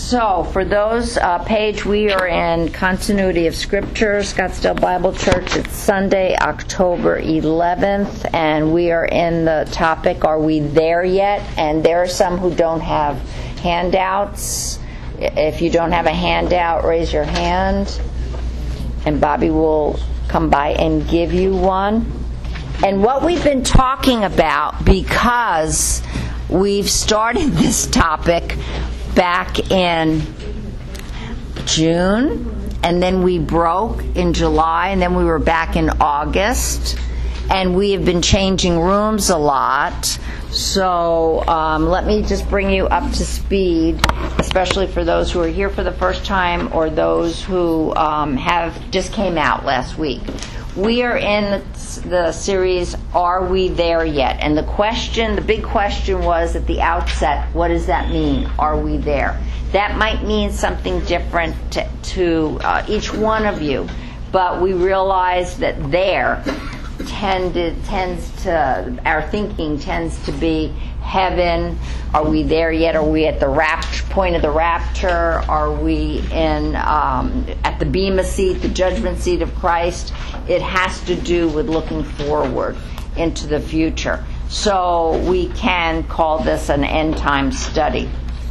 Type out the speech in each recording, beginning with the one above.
So, for those page, we are in Continuity of Scripture, Scottsdale Bible Church. It's Sunday, October 11th, and we are in the topic, Are We There Yet? And there are some who don't have handouts. If you don't have a handout, raise your hand, and Bobby will come by and give you one. And what we've been talking about, because we've started this topic back in June, and then we broke in July, and then we were back in August, and we have been changing rooms a lot. So let me just bring you up to speed, especially for those who are here for the first time or those who have just came out last week. We are in the series, Are We There Yet? And the big question was at the outset, what does that mean? Are we there? That might mean something different to each one of you, but we realize that our thinking tends to be heaven. Are we there yet? Are we at the point of the rapture? Are we at the Bema seat, the judgment seat of Christ? It has to do with looking forward into the future. So we can call this an end time study.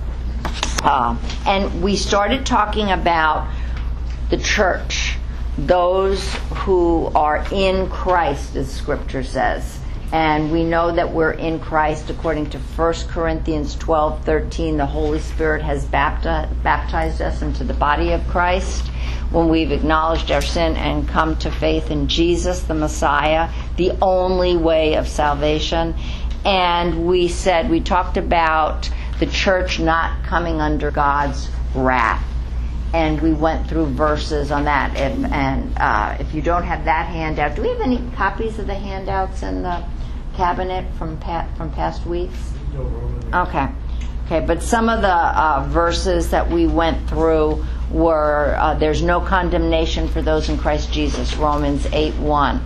And we started talking about the church, those who are in Christ, as Scripture says. And we know that we're in Christ according to 1 Corinthians 12:13. The Holy Spirit has baptized us into the body of Christ when we've acknowledged our sin and come to faith in Jesus, the Messiah, the only way of salvation. And we talked about the church not coming under God's wrath. And we went through verses on that. If you don't have that handout, do we have any copies of the handouts in the cabinet from past weeks? Okay, but some of the verses that we went through were, there's no condemnation for those in Christ Jesus, Romans 8:1.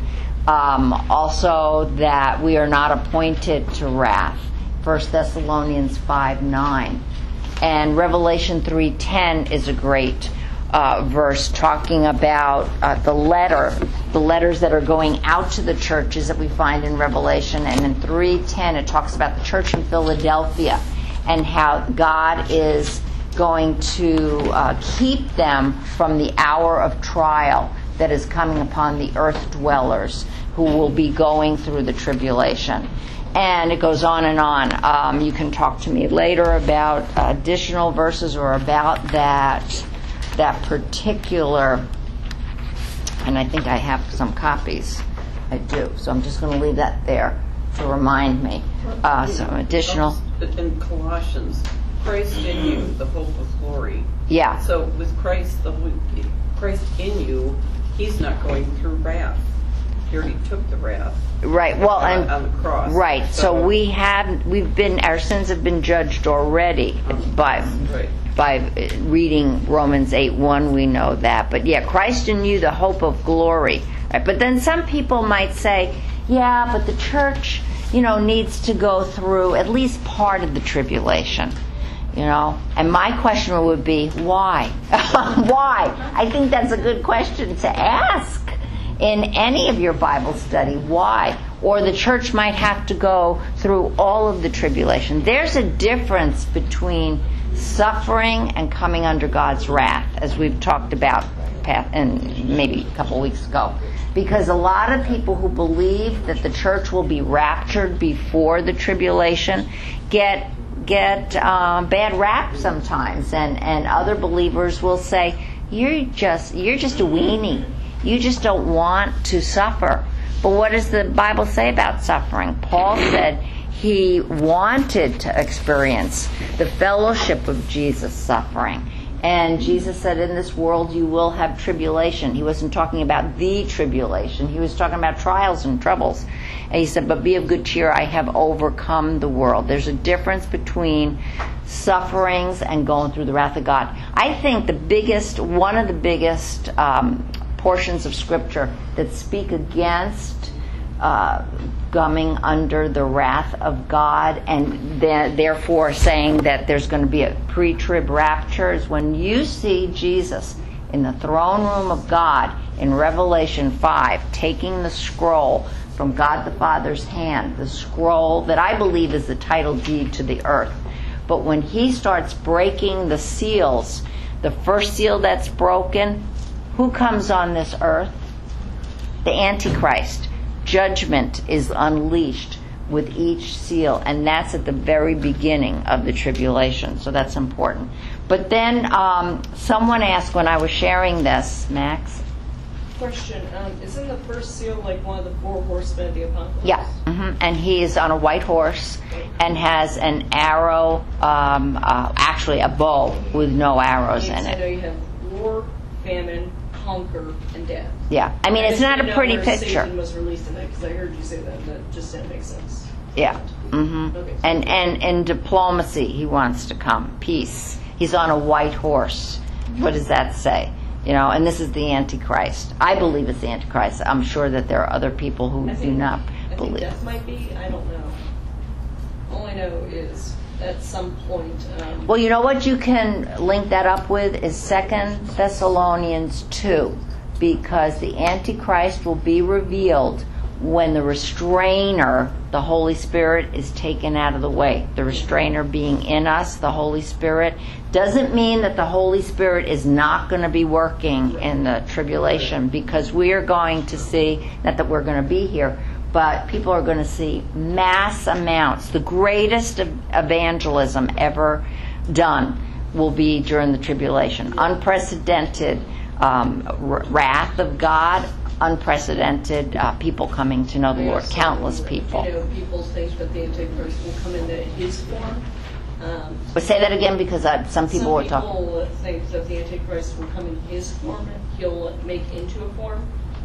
Also that we are not appointed to wrath, 1 Thessalonians 5:9. And Revelation 3:10 is a great verse talking about the letters that are going out to the churches that we find in Revelation. And in 3:10 it talks about the church in Philadelphia and how God is going to keep them from the hour of trial that is coming upon the earth dwellers who will be going through the tribulation. And it goes on and on. You can talk to me later about additional verses or about that particular, and I think I have some copies. I do. So I'm just going to leave that there to remind me. Some additional. In Colossians, Christ in you, the hope of glory. Yeah. So with Christ in you, he's not going through wrath. He already took the wrath. Right. Well, on the cross. Right. So our sins have been judged already by reading Romans 8:1. We know that. But yeah, Christ in you, the hope of glory. Right? But then some people might say, yeah, but the church, needs to go through at least part of the tribulation. And my question would be, why? Why? I think that's a good question to ask in any of your Bible study. Why? Or the church might have to go through all of the tribulation. There's a difference between suffering and coming under God's wrath, as we've talked about maybe a couple weeks ago. Because a lot of people who believe that the church will be raptured before the tribulation get bad rap sometimes, and other believers will say, you're just a weenie. You just don't want to suffer. But what does the Bible say about suffering? Paul said he wanted to experience the fellowship of Jesus' suffering. And Jesus said, in this world you will have tribulation. He wasn't talking about the tribulation. He was talking about trials and troubles. And he said, but be of good cheer, I have overcome the world. There's a difference between sufferings and going through the wrath of God. I think one of the biggest portions of Scripture that speak against coming under the wrath of God, and therefore saying that there's going to be a pre-trib rapture, is when you see Jesus in the throne room of God in Revelation 5 taking the scroll from God the Father's hand, the scroll that I believe is the title deed to the earth. But when he starts breaking the seals, the first seal that's broken, who comes on this earth? The Antichrist. Judgment is unleashed with each seal, and that's at the very beginning of the tribulation, so that's important. But then someone asked when I was sharing this, Max? Question, isn't the first seal like one of the 4 horsemen of the apocalypse? Yeah, and he is on a white horse and has an arrow, actually a bow with no arrows in I know it. you have war, famine, hunger, and death. Yeah, I mean, it's not a pretty picture. Satan was released in that, because I heard you say that, and that just didn't make sense. Yeah. Okay. And diplomacy, he wants to come. Peace. He's on a white horse. What does that say? You know, and this is the Antichrist. I believe it's the Antichrist. I'm sure that there are other people who do not I think believe. death might be. I don't know. All I know is at some point. Well, you know what you can link that up with is 2 Thessalonians 2, because the Antichrist will be revealed when the restrainer, the Holy Spirit, is taken out of the way. The restrainer being in us, the Holy Spirit, doesn't mean that the Holy Spirit is not going to be working in the tribulation, because we are going to see, not that we're going to be here, but people are going to see mass amounts. The greatest evangelism ever done will be during the tribulation. Unprecedented wrath of God, unprecedented people coming to know the Lord, countless people. You know, people think that the Antichrist will come in his form. But say that again, because some people were talking. Some people think that the Antichrist will come in his form. He'll make into a form.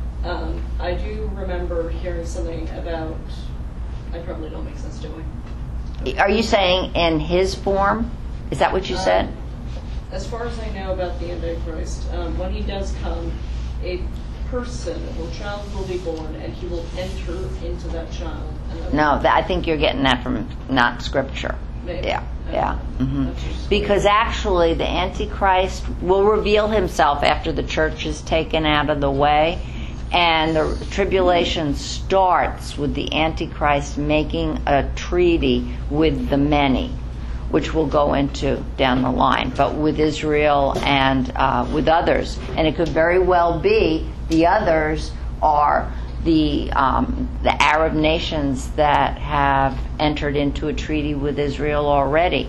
I do remember hearing something about. I probably don't make sense, do I? Are you saying in his form? Is that what you said? As far as I know about the Antichrist, when he does come, a person or child will be born, and he will enter into that child. No, I think you're getting that from not Scripture. Maybe. Yeah. Because actually the Antichrist will reveal himself after the church is taken out of the way, and the tribulation starts with the Antichrist making a treaty with the many, which we'll go into down the line, but with Israel and with others. And it could very well be the others are the Arab nations that have entered into a treaty with Israel already.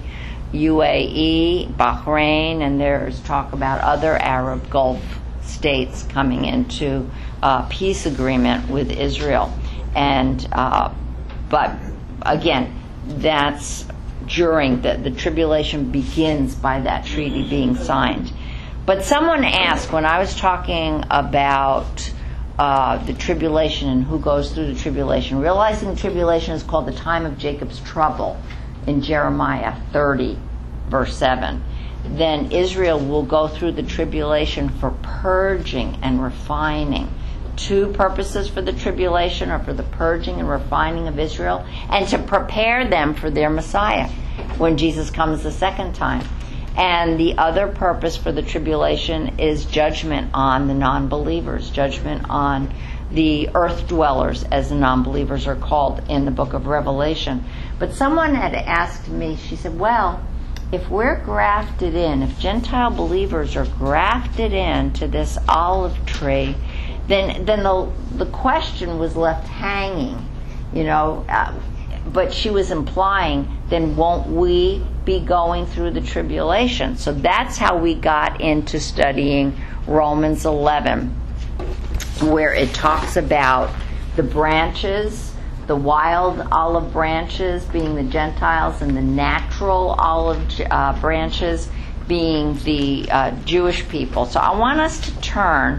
UAE, Bahrain, and there's talk about other Arab Gulf states coming into peace agreement with Israel. And but again, that's during the tribulation begins by that treaty being signed. But someone asked when I was talking about the tribulation and who goes through the tribulation, realizing the tribulation is called the time of Jacob's trouble in Jeremiah 30, verse 7. Then Israel will go through the tribulation for purging and refining. 2 purposes for the tribulation are for the purging and refining of Israel and to prepare them for their Messiah when Jesus comes the second time. And the other purpose for the tribulation is judgment on the non-believers, judgment on the earth dwellers, as the non-believers are called in the book of Revelation. But someone had asked me, she said, well, if we're grafted in, if Gentile believers are grafted into this olive tree, then the question was left hanging, you know. But she was implying, then won't we be going through the tribulation? So that's how we got into studying Romans 11, where it talks about the branches, the wild olive branches being the Gentiles, and the natural olive branches being the Jewish people. So I want us to turn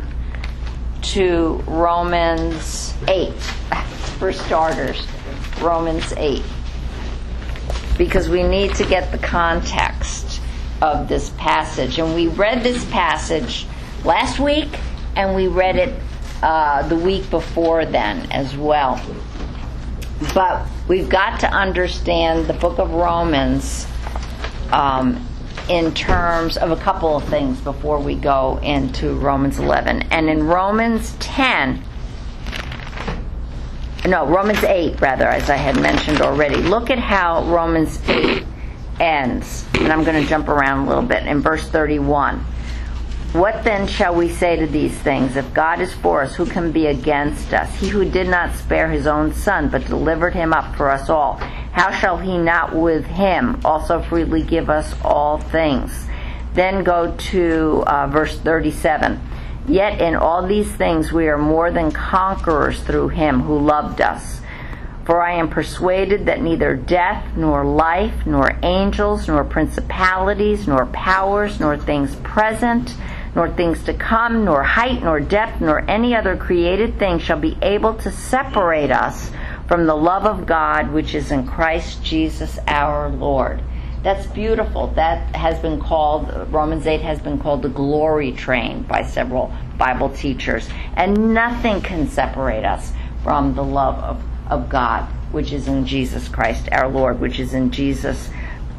to Romans 8, for starters. Romans 8, because we need to get the context of this passage. And we read this passage last week, and we read it the week before then as well. But we've got to understand the book of Romans in terms of a couple of things before we go into Romans 11. And in Romans 8, rather, as I had mentioned already. Look at how Romans 8 ends. And I'm going to jump around a little bit. In verse 31. What then shall we say to these things? If God is for us, who can be against us? He who did not spare his own son, but delivered him up for us all, how shall he not with him also freely give us all things? Then go to verse 37. Yet in all these things we are more than conquerors through him who loved us. For I am persuaded that neither death, nor life, nor angels, nor principalities, nor powers, nor things present, nor things to come, nor height, nor depth, nor any other created thing shall be able to separate us from the love of God which is in Christ Jesus our Lord. That's beautiful. That has been called, Romans 8 has been called the glory train by several Bible teachers. And nothing can separate us from the love of God, which is in Jesus Christ our Lord, which is in Jesus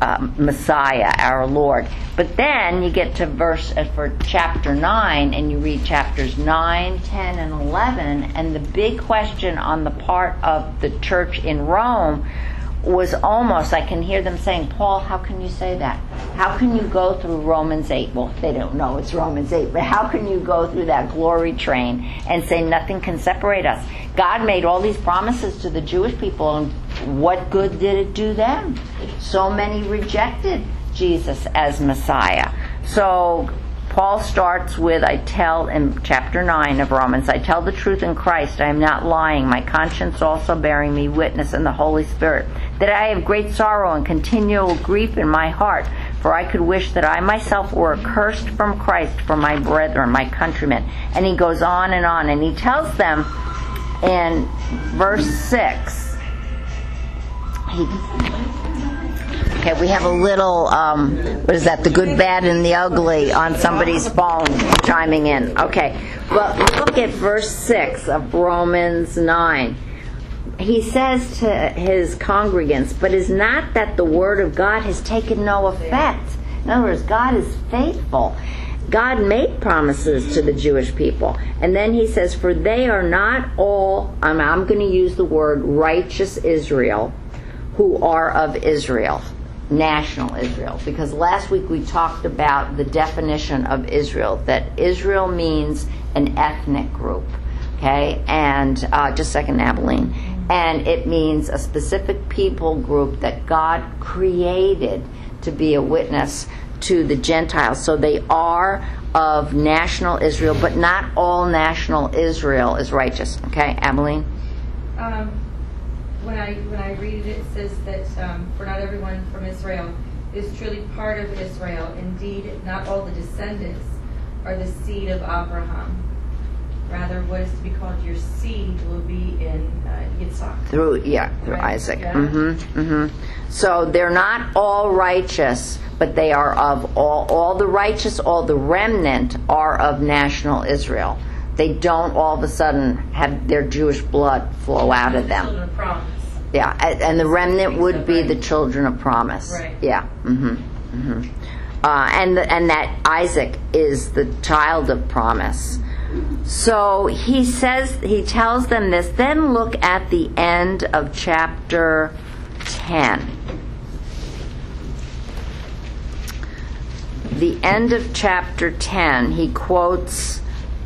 Messiah our Lord. But then you get to for chapter 9, and you read chapters 9, 10, and 11, and the big question on the part of the church in Rome was almost, I can hear them saying, Paul, how can you say that? How can you go through Romans 8? Well, they don't know it's Romans 8, but how can you go through that glory train and say nothing can separate us? God made all these promises to the Jewish people, and what good did it do them? So many rejected Jesus as Messiah. So Paul starts with, in chapter 9 of Romans, I tell the truth in Christ, I am not lying, my conscience also bearing me witness, in the Holy Spirit, that I have great sorrow and continual grief in my heart, for I could wish that I myself were accursed from Christ for my brethren, my countrymen. And he goes on, and he tells them in verse 6, okay, we have a little, what is that, the good, bad, and the ugly on somebody's phone chiming in. Okay, well, look at verse 6 of Romans 9. He says to his congregants, but is not that the word of God has taken no effect? In other words, God is faithful. God made promises to the Jewish people. And then he says, for they are not all, I'm going to use the word righteous Israel, who are of Israel. National Israel, because last week we talked about the definition of Israel, that Israel means an ethnic group, okay, and just a second, Abilene, and it means a specific people group that God created to be a witness to the Gentiles. So they are of national Israel, but not all national Israel is righteous, okay, Abilene? When I read it, it says that for not everyone from Israel is truly part of Israel. Indeed, not all the descendants are the seed of Abraham. Rather, what is to be called your seed will be in Yitzhak. Through right? Isaac. Yeah. So they're not all righteous, but they are of all the righteous, all the remnant are of national Israel. They don't all of a sudden have their Jewish blood flow out of them. Children of promise. Yeah, and the remnant would be the children of promise. Right. Yeah. And that Isaac is the child of promise. So he tells them this. Then look at the end of chapter 10. The end of chapter 10, he quotes.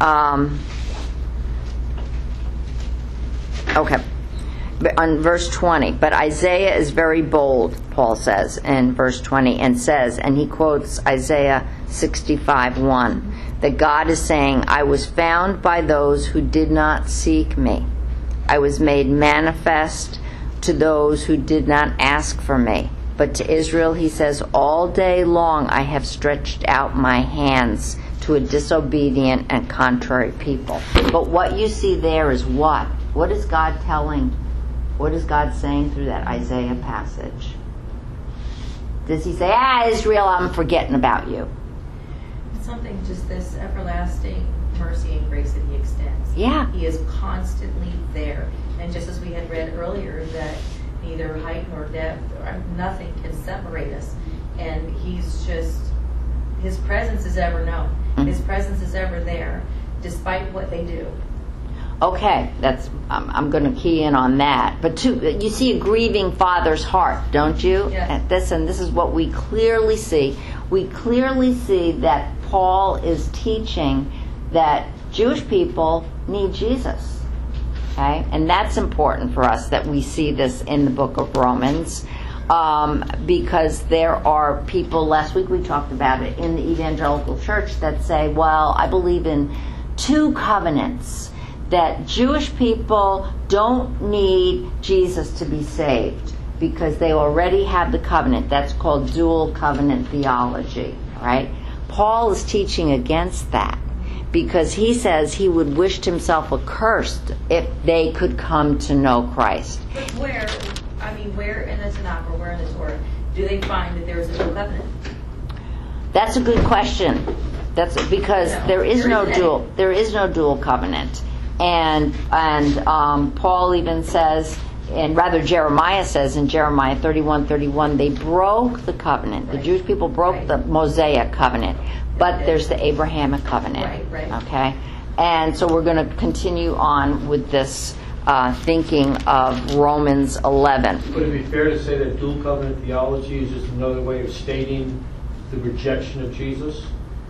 On verse 20, but Isaiah is very bold, Paul says in verse 20, and he quotes Isaiah 65:1, that God is saying, I was found by those who did not seek me. I was made manifest to those who did not ask for me. But to Israel, he says, all day long I have stretched out my hands to a disobedient and contrary people. But what you see there is what? What is God telling? What is God saying through that Isaiah passage? Does he say, Israel, I'm forgetting about you? Something just this everlasting mercy and grace that he extends. Yeah. He is constantly there. And just as we had read earlier, that neither height nor depth or nothing can separate us. And he's just, his presence is ever known. His presence is ever there, despite what they do. Okay, that's I'm going to key in on that. But you see a grieving father's heart, don't you? Yes. And this is what we clearly see. We clearly see that Paul is teaching that Jewish people need Jesus. Okay, and that's important for us that we see this in the book of Romans, because there are people. Last week we talked about it in the evangelical church that say, "Well, I believe in two covenants." That Jewish people don't need Jesus to be saved because they already have the covenant. That's called dual covenant theology, right? Paul is teaching against that because he says he would wish himself accursed if they could come to know Christ. But where in the Tanakh or where in the Torah do they find that there is a dual covenant? That's a good question. That's because there is no dual covenant. And Paul even says, and rather Jeremiah says in Jeremiah 31:31, they broke the covenant. The Jewish people broke the Mosaic covenant, but there's the Abrahamic covenant. Right. Okay, and so we're going to continue on with this thinking of Romans 11. Would it be fair to say that dual covenant theology is just another way of stating the rejection of Jesus?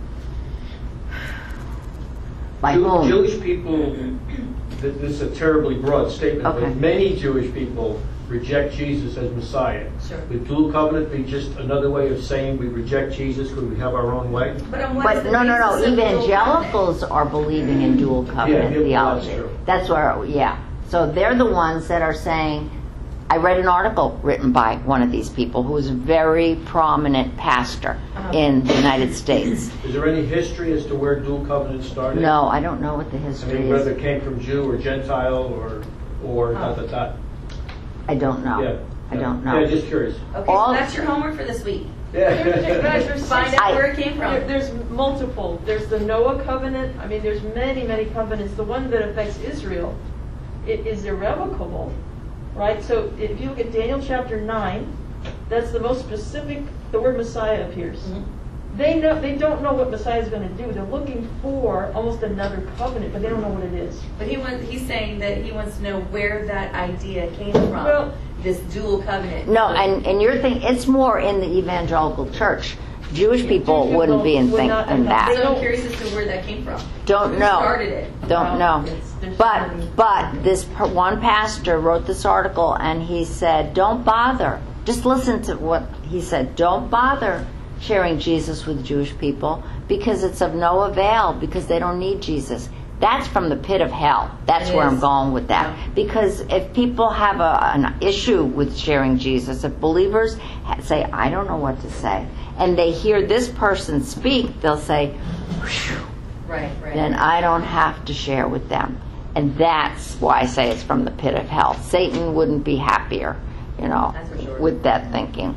By whom? Jewish people, this is a terribly broad statement, Okay. but many Jewish people reject Jesus as Messiah. Sure. Would dual covenant be just another way of saying we reject Jesus because we have our own way? But on what But is the no. basis of dual Evangelicals are believing in dual covenant Yeah, theology. that's true. That's where, yeah. So they're the ones that are saying. I read an article written by one of these people who is a very prominent pastor in the United States. Is there any history as to where dual covenant started? No, I don't know what the I history mean, whether is. it came from Jew or Gentile or dot. I don't know. Yeah. I don't know. Yeah, just curious. Okay, All- so that's your homework for this week. Yeah. Find out where it came from. There's multiple. There's the Noah covenant. I mean, there's many, many covenants. The one that affects Israel, it is irrevocable, right? So if you look at Daniel chapter 9, that's the most specific. The word Messiah appears. They don't know what Messiah is going to do. They're looking for almost another covenant, but they don't know what it is. But he's saying that he wants to know where that idea came from. Well- this dual covenant. No, and you're thinking it's more in the evangelical church. Jewish people Jewish wouldn't be in people would not thinking have- that. So I'm curious as to where that came from. Don't Who know. started it? Don't know. there's But this one pastor wrote this article and he said, don't bother. Just listen to what he said. Don't bother sharing Jesus with Jewish people because it's of no avail because they don't need Jesus. That's from the pit of hell. That's It where I'm is. going with that. Yeah. Because if people have an issue with sharing Jesus, if believers say, I don't know what to say, and they hear this person speak, they'll say, whew, Right. then I don't have to share with them. And that's why I say it's from the pit of hell. Satan wouldn't be happier, That's for sure. with that thinking.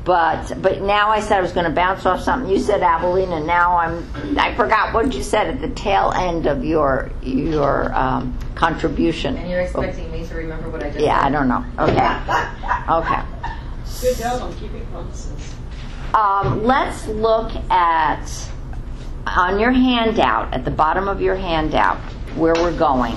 But now I said I was going to bounce off something. You said, Abilene, and now I forgot what you said at the tail end of your contribution. And you're expecting me to remember what I just Yeah, said. I don't know. Okay. Good job on keeping promises. Let's look at, on your handout, at the bottom of your handout, where we're going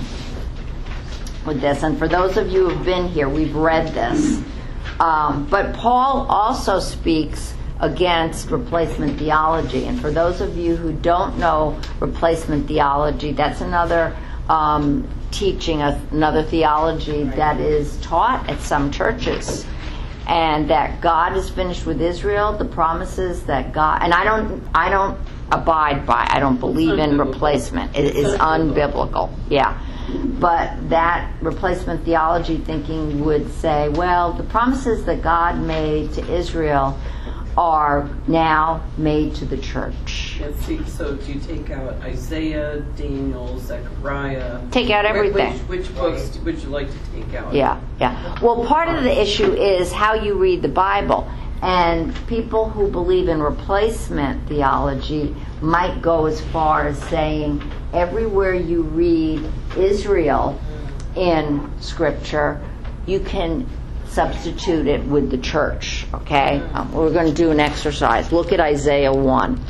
with this. And for those of you who've been here, we've read this. But Paul also speaks against replacement theology. And for those of you who don't know replacement theology, that's another teaching, another theology that is taught at some churches. And that God is finished with Israel, the promises that God, and I don't abide by, I don't believe in replacement. It is unbiblical. Yeah. But that replacement theology thinking would say, well, the promises that God made to Israel are now made to the church. Yeah, see, so do you take out Isaiah, Daniel, Zechariah? Take out everything. Which books would you like to take out? Yeah. Well, part of the issue is how you read the Bible. And people who believe in replacement theology might go as far as saying everywhere you read Israel in Scripture, you can substitute it with the church, okay? We're going to do an exercise. Look at Isaiah 1.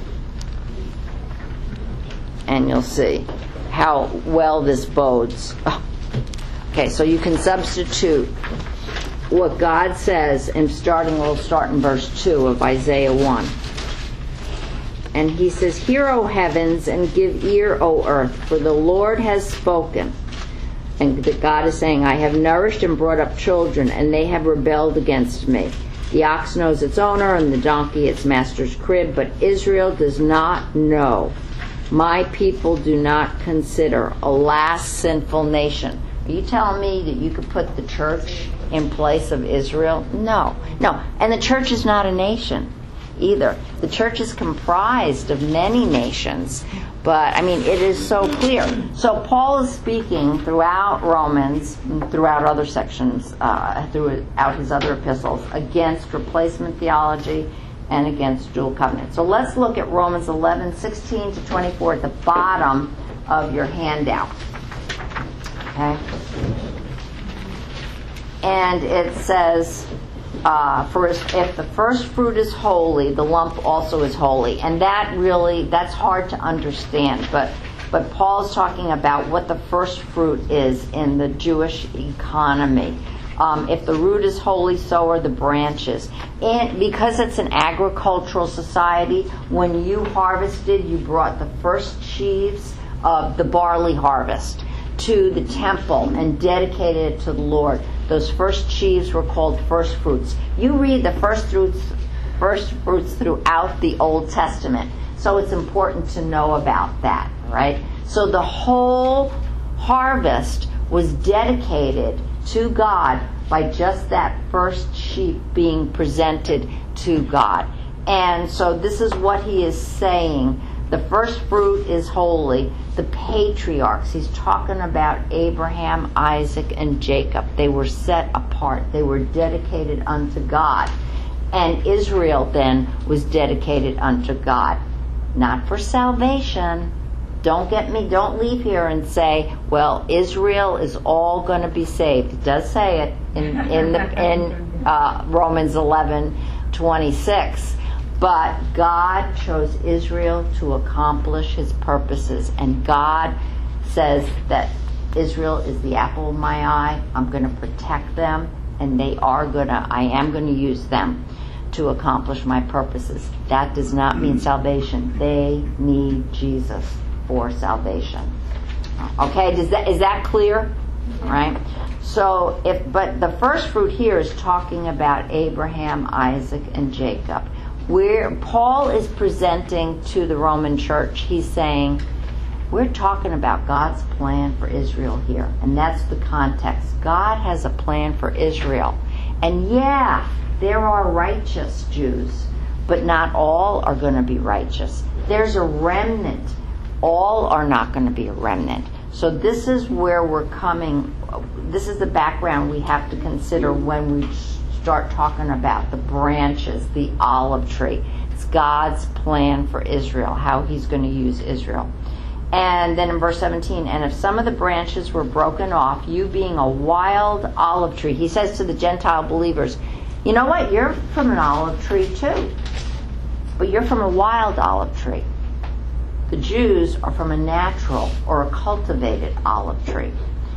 And you'll see how well this bodes. Okay, so you can substitute what God says, and we'll start in verse 2 of Isaiah 1. And he says, "Hear, O heavens, and give ear, O earth, for the Lord has spoken." And that God is saying, "I have nourished and brought up children, and they have rebelled against me. The ox knows its owner, and the donkey its master's crib, but Israel does not know. My people do not consider. Alas, sinful nation." Are you telling me that you could put the church in place of Israel? No. And the church is not a nation either. The church is comprised of many nations. But, it is so clear. So Paul is speaking throughout Romans, throughout other sections, throughout his other epistles, against replacement theology and against dual covenant. So let's look at Romans 11:16 to 24 at the bottom of your handout. Okay? And it says, "For if the first fruit is holy, the lump also is holy." And that's hard to understand. But Paul's talking about what the first fruit is in the Jewish economy. If the root is holy, so are the branches. And because it's an agricultural society, when you harvested, you brought the first sheaves of the barley harvest to the temple and dedicated it to the Lord. Those first sheaves were called first fruits. You read the first fruits throughout the Old Testament. So it's important to know about that, right? So the whole harvest was dedicated to God by just that first sheaf being presented to God. And so this is what he is saying. The first fruit is holy. The patriarchs, he's talking about Abraham, Isaac, and Jacob. They were set apart. They were dedicated unto God. And Israel then was dedicated unto God. Not for salvation. Don't leave here and say, well, Israel is all going to be saved. It does say it in Romans 11:26. But God chose Israel to accomplish his purposes. And God says that Israel is the apple of my eye. I'm going to protect them. And I am going to use them to accomplish my purposes. That does not mean salvation. They need Jesus for salvation. Okay, is that clear? All right. So but the first fruit here is talking about Abraham, Isaac, and Jacob. Where Paul is presenting to the Roman church, he's saying, we're talking about God's plan for Israel here. And that's the context. God has a plan for Israel. And there are righteous Jews, but not all are going to be righteous. There's a remnant. All are not going to be a remnant. So this is where we're coming. This is the background we have to consider when we start talking about the branches, the olive tree. It's God's plan for Israel, how he's going to use Israel. And then in verse 17, "And if some of the branches were broken off, you being a wild olive tree," he says to the Gentile believers, you know what? You're from an olive tree too. But you're from a wild olive tree. The Jews are from a natural or a cultivated olive tree.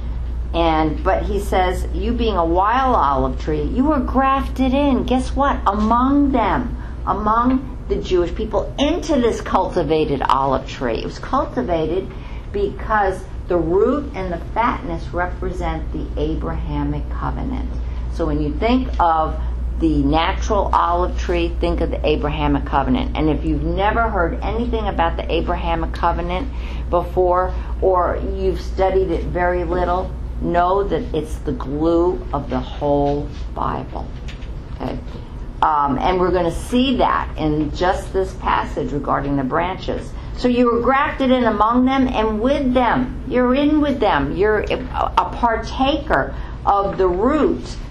But he says, you being a wild olive tree, you were grafted in. Guess what? Among them, among the Jewish people, into this cultivated olive tree. It was cultivated because the root and the fatness represent the Abrahamic covenant. So when you think of the natural olive tree, think of the Abrahamic covenant. And if you've never heard anything about the Abrahamic covenant before, or you've studied it very little, know that it's the glue of the whole Bible. Okay? And we're going to see that in just this passage regarding the branches. So you were grafted in among them and with them. You're in with them. You're a partaker of the root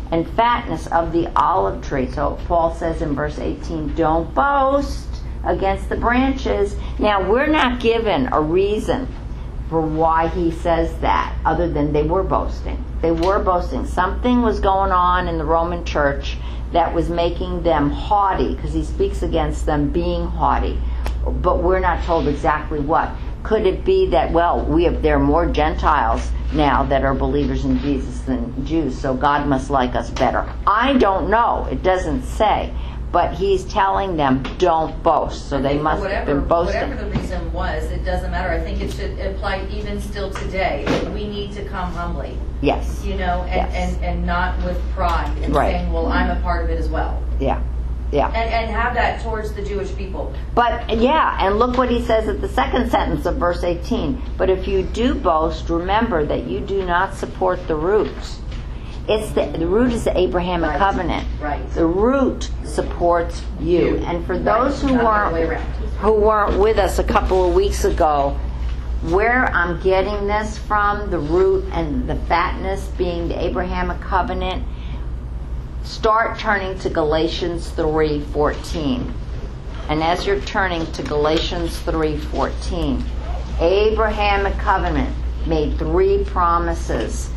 and fatness of the olive tree. So Paul says in verse 18, don't boast against the branches. Now, we're not given a reason for why he says that, other than they were boasting. They were boasting. Something was going on in the Roman church that was making them haughty, because he speaks against them being haughty. But we're not told exactly what. Could it be that, well, there are more Gentiles now that are believers in Jesus than Jews, so God must like us better? I don't know. It doesn't say. But he's telling them, don't boast. So they must have been boasting. Whatever the reason was, it doesn't matter. I think it should apply even still today. We need to come humbly. Yes. And not with pride and saying, well, I'm a part of it as well. Yeah. Yeah. And have that towards the Jewish people. But, and look what he says at the second sentence of verse 18. But if you do boast, remember that you do not support the root. It's the root is the Abrahamic covenant. Right. The root supports you. And for those who weren't with us a couple of weeks ago, where I'm getting this from, the root and the fatness being the Abrahamic covenant, start turning to Galatians 3:14. And as you're turning to Galatians 3:14, Abrahamic covenant made three promises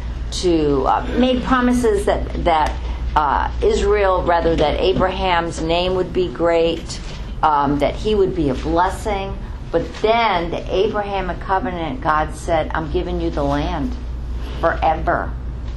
that Israel, rather, that Abraham's name would be great, that he would be a blessing. But then the Abrahamic covenant, God said, I'm giving you the land forever.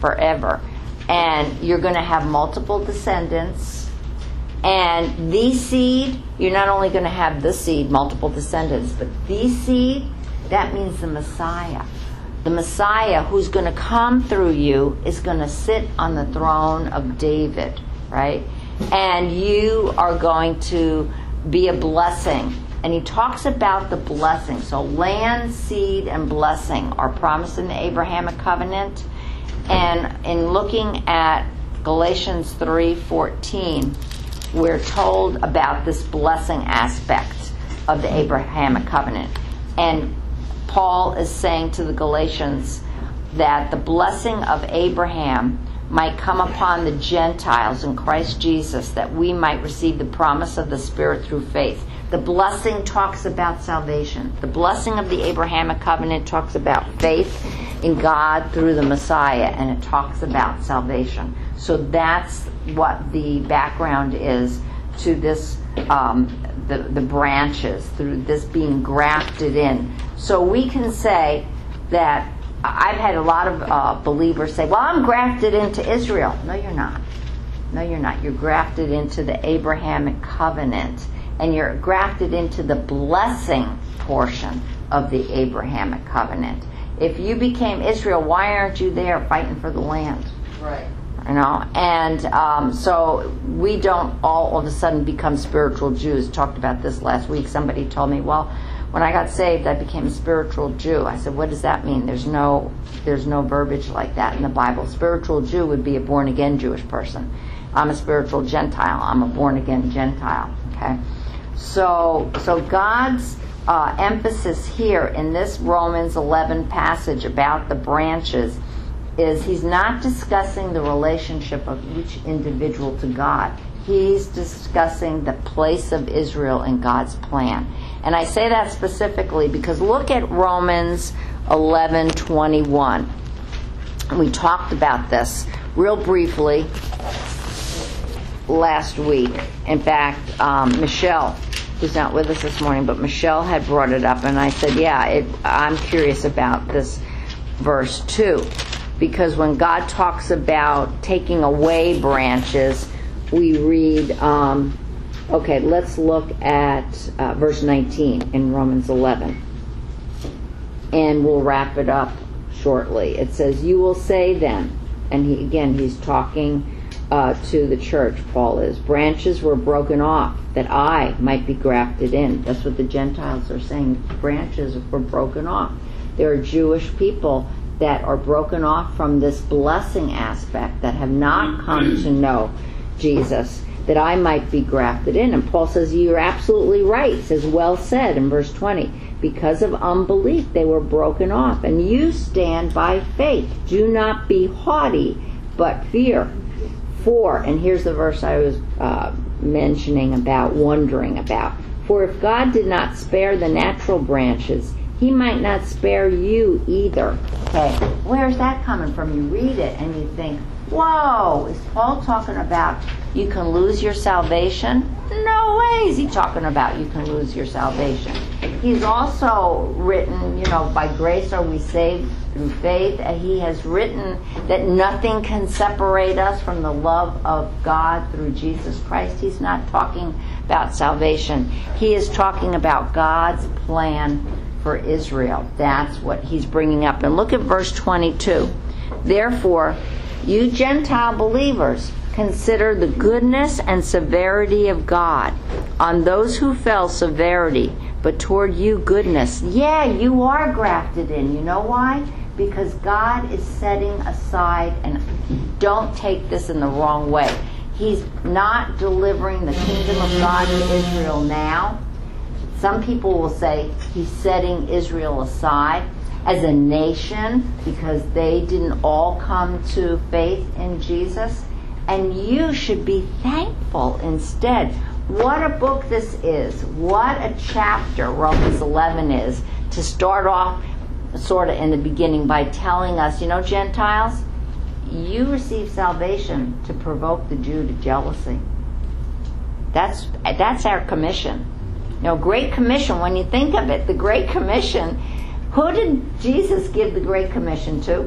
And you're going to have multiple descendants. And the seed, you're not only going to have the seed, multiple descendants, but the seed, that means the Messiah. The Messiah who's going to come through you is going to sit on the throne of David, right? And you are going to be a blessing. And he talks about the blessing. So land, seed, and blessing are promised in the Abrahamic covenant. And in looking at Galatians 3:14, we're told about this blessing aspect of the Abrahamic covenant. And Paul is saying to the Galatians that the blessing of Abraham might come upon the Gentiles in Christ Jesus, that we might receive the promise of the Spirit through faith. The blessing talks about salvation. The blessing of the Abrahamic covenant talks about faith in God through the Messiah, and it talks about salvation. So that's what the background is to this, the branches, through this being grafted in. So we can say that I've had a lot of believers say, well, I'm grafted into Israel. No, you're not. No, you're not. You're grafted into the Abrahamic covenant, and you're grafted into the blessing portion of the Abrahamic covenant. If you became Israel, why aren't you there fighting for the land? Right. And so we don't all of a sudden become spiritual Jews. Talked about this last week. Somebody told me, well, when I got saved, I became a spiritual Jew. I said, what does that mean? There's no verbiage like that in the Bible. Spiritual Jew would be a born-again Jewish person. I'm a spiritual Gentile. I'm a born-again Gentile. Okay? So God's emphasis here in this Romans 11 passage about the branches is he's not discussing the relationship of each individual to God. He's discussing the place of Israel in God's plan. And I say that specifically because look at Romans 11:21. We talked about this real briefly last week. In fact, Michelle, who's not with us this morning, but Michelle had brought it up, and I said, I'm curious about this verse too. Because when God talks about taking away branches, we read, let's look at verse 19 in Romans 11. And we'll wrap it up shortly. It says, you will say then, and he's talking to the church, Paul is, branches were broken off that I might be grafted in. That's what the Gentiles are saying. Branches were broken off. There are Jewish people that are broken off from this blessing aspect, that have not come to know Jesus, that I might be grafted in. And Paul says, you're absolutely right. He says, well said in verse 20. Because of unbelief, they were broken off. And you stand by faith. Do not be haughty, but fear. and here's the verse I was mentioning about, wondering about. For if God did not spare the natural branches, he might not spare you either. Okay, where's that coming from? You read it and you think, whoa, is Paul talking about you can lose your salvation? No way is he talking about you can lose your salvation. He's also written, by grace are we saved through faith. He has written that nothing can separate us from the love of God through Jesus Christ. He's not talking about salvation. He is talking about God's plan for Israel. That's what he's bringing up. And look at verse 22. Therefore, you Gentile believers, consider the goodness and severity of God. On those who fell, severity, but toward you, goodness. Yeah, you are grafted in. You know why? Because God is setting aside, and don't take this in the wrong way, he's not delivering the kingdom of God to Israel now. Some people will say he's setting Israel aside as a nation because they didn't all come to faith in Jesus. And you should be thankful instead. What a book this is. What a chapter Romans 11 is, to start off sort of in the beginning by telling us, Gentiles, you receive salvation to provoke the Jew to jealousy. That's our commission. Great Commission, when you think of it, the Great Commission, who did Jesus give the Great Commission to?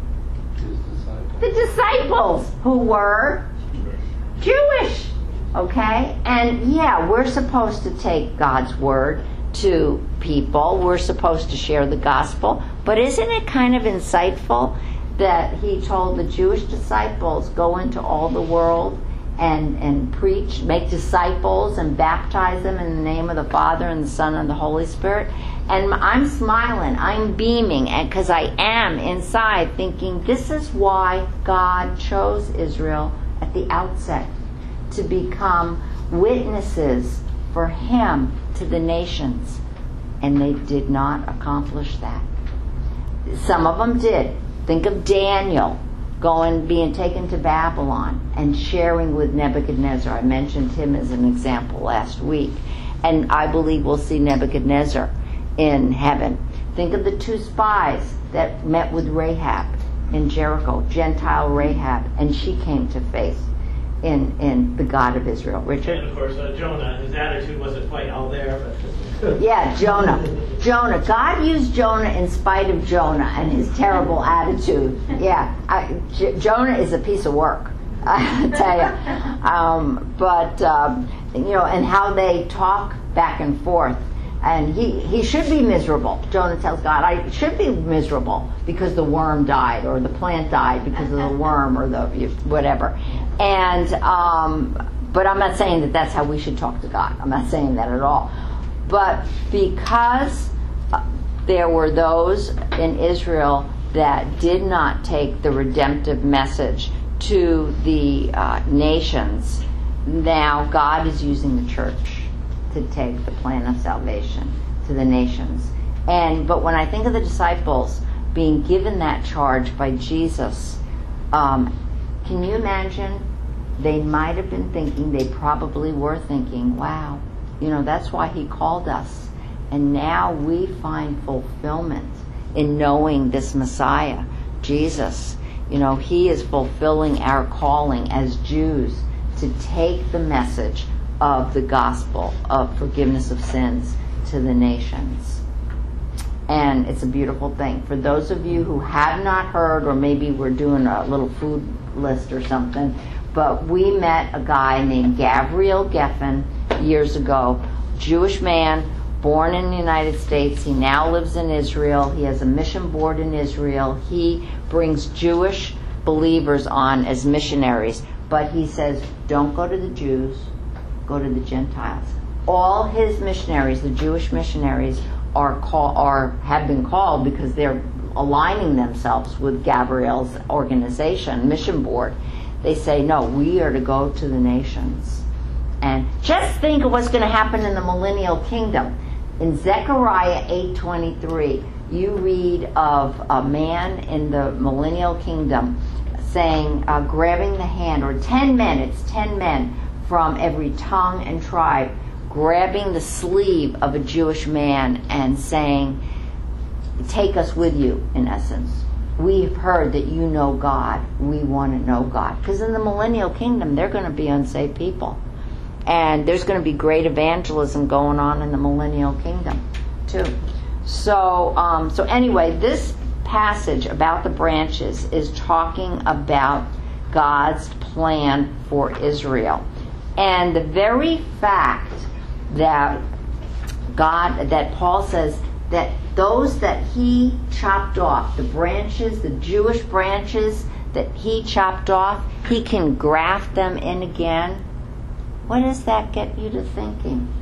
The disciples, who were Jewish. Okay? And yeah, we're supposed to take God's word to people. We're supposed to share the gospel. But isn't it kind of insightful that he told the Jewish disciples, go into all the world and preach, make disciples and baptize them in the name of the Father and the Son and the Holy Spirit? And I'm smiling, I'm beaming, because I am inside thinking this is why God chose Israel at the outset, to become witnesses for him to the nations. And they did not accomplish that. Some of them did. Think of Daniel being taken to Babylon and sharing with Nebuchadnezzar. I mentioned him as an example last week. And I believe we'll see Nebuchadnezzar in heaven. Think of the two spies that met with Rahab in Jericho, Gentile Rahab, and she came to faith in the God of Israel. Richard? And of course, Jonah, his attitude wasn't quite all there, but... Yeah, Jonah. God used Jonah in spite of Jonah and his terrible attitude. Yeah, Jonah is a piece of work, I tell you. And how they talk back and forth. And he should be miserable. Jonah tells God, I should be miserable because the worm died, or the plant died because of the worm, or the whatever. And but I'm not saying that that's how we should talk to God. I'm not saying that at all. But because there were those in Israel that did not take the redemptive message to the nations, now God is using the church to take the plan of salvation to the nations. But when I think of the disciples being given that charge by Jesus, can you imagine? They might have been thinking, they probably were thinking, wow, that's why he called us. And now we find fulfillment in knowing this Messiah, Jesus. He is fulfilling our calling as Jews to take the message of the gospel of forgiveness of sins to the nations. And it's a beautiful thing. For those of you who have not heard, or maybe we're doing a little food list or something, but we met a guy named Gabriel Geffen years ago, Jewish man, born in the United States. He now lives in Israel. He has a mission board in Israel. He brings Jewish believers on as missionaries. But he says, don't go to the Jews, go to the Gentiles. All his missionaries, the Jewish missionaries, have been called because they're aligning themselves with Gabriel's organization, mission board. They say, no, we are to go to the nations. And just think of what's going to happen in the millennial kingdom. In Zechariah 8:23, you read of a man in the millennial kingdom saying, grabbing the hand, or 10 men, it's 10 men from every tongue and tribe, grabbing the sleeve of a Jewish man and saying, take us with you, in essence. We've heard that you know God. We want to know God. Because in the millennial kingdom, they're going to be unsaved people. And there's going to be great evangelism going on in the millennial kingdom, too. So anyway, this passage about the branches is talking about God's plan for Israel. And the very fact that Paul says that those that he chopped off, the branches, the Jewish branches that he chopped off, he can graft them in again. What does that get you to thinking?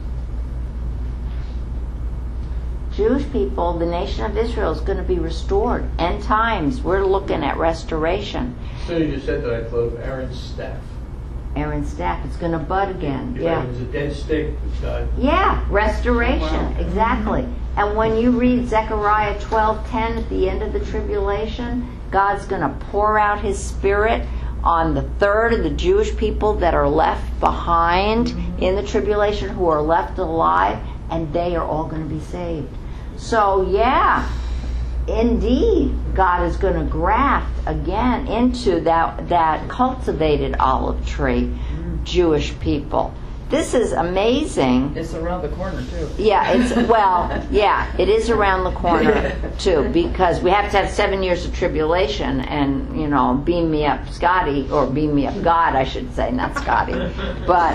Jewish people, the nation of Israel, is going to be restored. End times, we're looking at restoration. So you just said that, I thought of Aaron's staff. Aaron's staff, it's going to bud again. It was a dead stick with God. Yeah, restoration, exactly. And when you read Zechariah 12:10 at the end of the tribulation, God's going to pour out His Spirit on the third of the Jewish people that are left behind in the tribulation, who are left alive, and they are all going to be saved. So, yeah, indeed, God is going to graft again into that cultivated olive tree, Jewish people. This is amazing. It's around the corner, too. Yeah, it is around the corner, too, because we have to have 7 years of tribulation and, beam me up Scotty, or beam me up God, I should say, not Scotty, but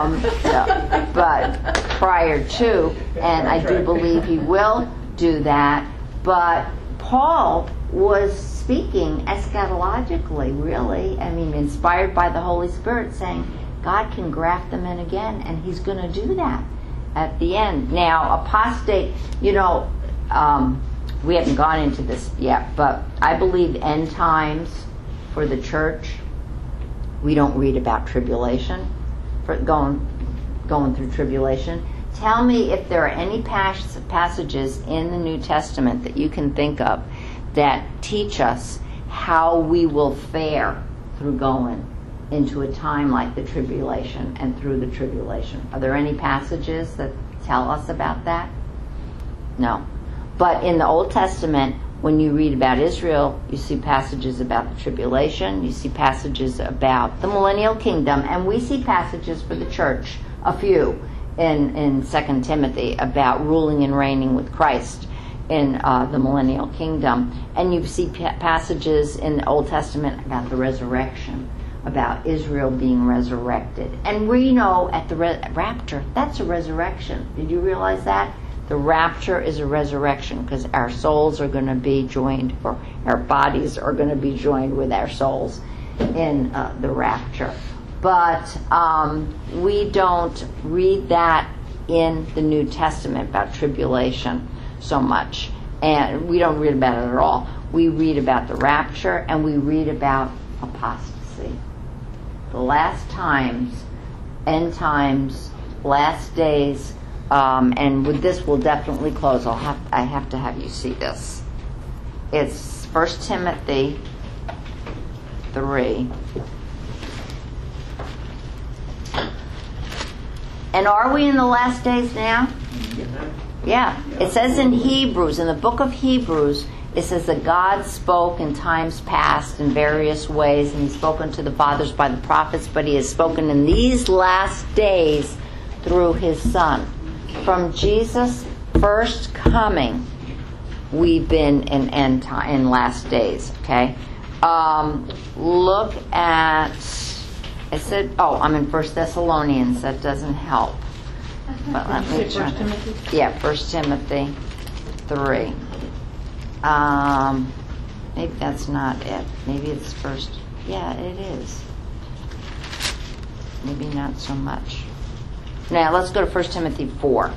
prior to, and I do believe he will do that, but Paul was speaking eschatologically, really, inspired by the Holy Spirit, saying, God can graft them in again, and He's going to do that at the end. Now, apostate, we haven't gone into this yet, but I believe end times for the church, we don't read about tribulation, for going through tribulation. Tell me if there are any passages in the New Testament that you can think of that teach us how we will fare through going into a time like the tribulation and through the tribulation. Are there any passages that tell us about that? No. But in the Old Testament, when you read about Israel, you see passages about the tribulation, you see passages about the millennial kingdom, and we see passages for the church, a few, in 2 Timothy, about ruling and reigning with Christ in the millennial kingdom. And you see passages in the Old Testament about the resurrection, about Israel being resurrected. And we know at the rapture, that's a resurrection. Did you realize that? The rapture is a resurrection, because our souls are going to be joined, or our bodies are going to be joined with our souls in the rapture. But we don't read that in the New Testament about tribulation so much. And we don't read about it at all. We read about the rapture, and we read about apostasy. The last times, end times, last days, and with this we'll definitely close. I have to have you see this. It's 1 Timothy 3. And are we in the last days now? Yeah. It says in Hebrews, in the book of Hebrews, it says that God spoke in times past in various ways, and He's spoken to the fathers by the prophets, but He has spoken in these last days through His Son. From Jesus' first coming, we've been in last days. Okay, look at. I said, I'm in 1 Thessalonians. That doesn't help. But let me try. 1 Timothy? Yeah, 1 Timothy 3. Maybe that's not it. Maybe it's first. Yeah, it is. Maybe not so much. Now, let's go to 1 Timothy 4.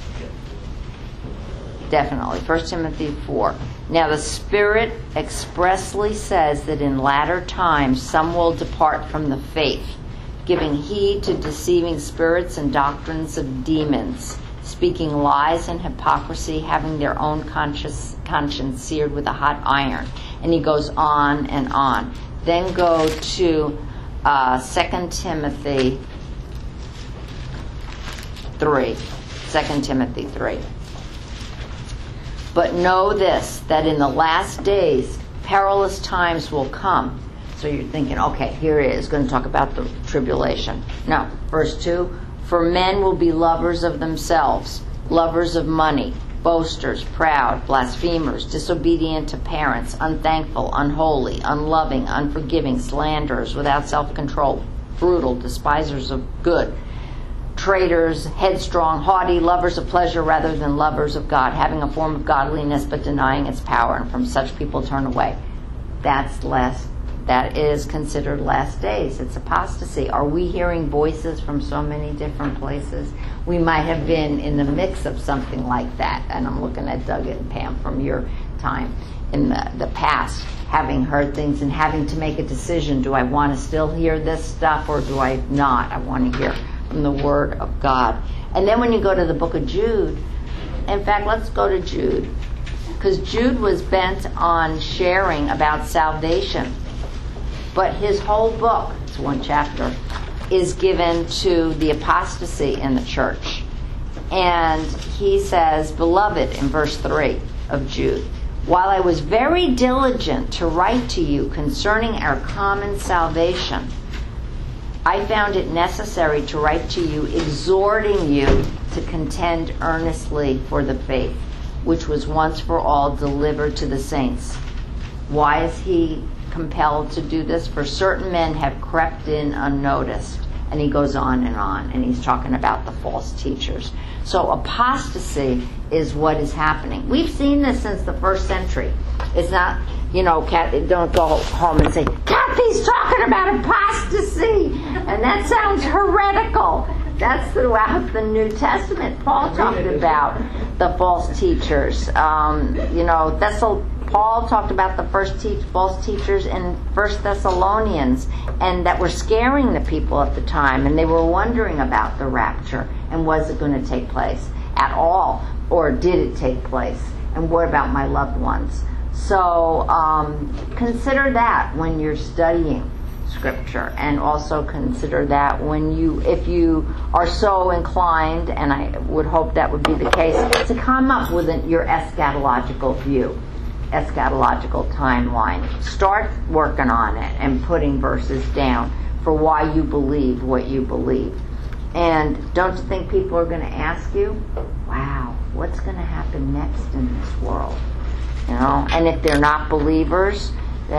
Definitely. 1 Timothy 4. Now, the Spirit expressly says that in latter times some will depart from the faith, giving heed to deceiving spirits and doctrines of demons, speaking lies and hypocrisy, having their own conscience seared with a hot iron. And he goes on and on. Then go to 2 Timothy 3. 2 Timothy 3. But know this, that in the last days, perilous times will come. So you're thinking, okay, here it is, going to talk about the tribulation. No, verse 2, for men will be lovers of themselves, lovers of money, boasters, proud, blasphemers, disobedient to parents, unthankful, unholy, unloving, unforgiving, slanderers, without self-control, brutal, despisers of good, traitors, headstrong, haughty, lovers of pleasure rather than lovers of God, having a form of godliness but denying its power, and from such people turn away. That is considered last days. It's apostasy. Are we hearing voices from so many different places? We might have been in the mix of something like that. And I'm looking at Doug and Pam from your time in the past, having heard things and having to make a decision. Do I want to still hear this stuff or do I not? I want to hear from the Word of God. And then when you go to the book of Jude, in fact, let's go to Jude. Because Jude was bent on sharing about salvation. But his whole book, it's one chapter, is given to the apostasy in the church. And he says, Beloved, in verse 3 of Jude, while I was very diligent to write to you concerning our common salvation, I found it necessary to write to you, exhorting you to contend earnestly for the faith, which was once for all delivered to the saints. Why is he compelled to do this? For certain men have crept in unnoticed. And he goes on, and he's talking about the false teachers. So apostasy is what is happening. We've seen this since the first century. It's not, don't go home and say, Kathy's talking about apostasy, and that sounds heretical. That's throughout the New Testament. Paul talked about the false teachers. Paul talked about the false teachers in 1 Thessalonians, and that were scaring the people at the time, and they were wondering about the rapture, and was it going to take place at all, or did it take place, and what about my loved ones? So consider that when you're studying Scripture, and also consider that if you are so inclined, and I would hope that would be the case, to come up with your eschatological view, eschatological timeline. Start working on it and putting verses down for why you believe what you believe. And don't you think people are going to ask you, wow, what's going to happen next in this world? And if they're not believers,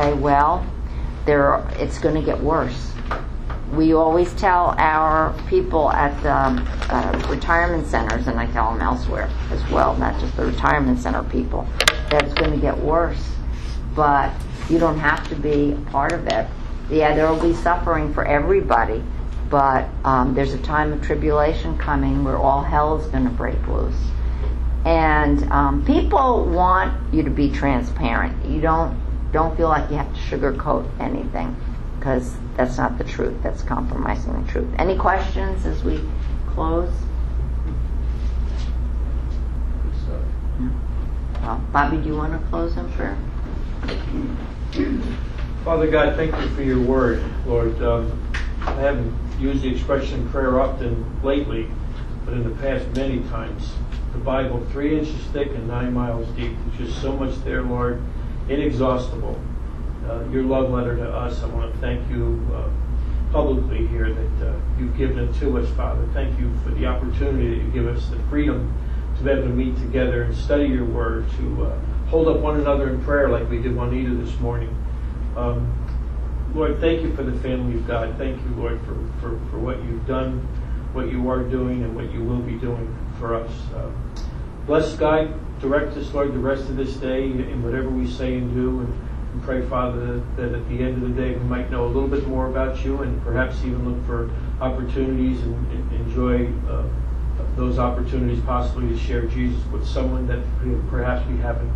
it's going to get worse. We always tell our people at retirement centers, and I tell them elsewhere as well, not just the retirement center people, that it's going to get worse. But you don't have to be a part of it. Yeah, there will be suffering for everybody, but there's a time of tribulation coming where all hell is going to break loose. And people want you to be transparent. You don't feel like you have to sugarcoat anything, because that's not the truth. That's compromising the truth. Any questions as we close? No? Well, Bobby, do you want to close in prayer? Father God, thank you for your word, Lord. I haven't used the expression prayer often lately, but in the past many times. The Bible, 3 inches thick and 9 miles deep. There's just so much there, Lord, inexhaustible. Your love letter to us, I want to thank you publicly here that you've given it to us, Father. Thank you for the opportunity that you give us, the freedom to be able to meet together and study your word, to hold up one another in prayer like we did Juanita this morning. Lord, thank you for the family of God. Thank you, Lord, for what you've done, what you are doing, and what you will be doing for us. Bless, guide, direct us, Lord, the rest of this day in whatever we say and do, and pray, Father, that at the end of the day we might know a little bit more about you, and perhaps even look for opportunities and enjoy those opportunities possibly to share Jesus with someone that perhaps we haven't,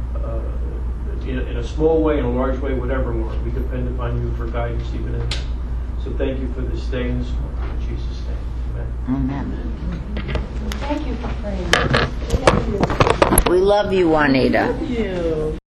in a small way, in a large way, whatever, Lord. We depend upon you for guidance even in that. So thank you for this day and this morning. In Jesus' name, amen. Amen. Thank you for praying. We love you, Juanita. Thank you.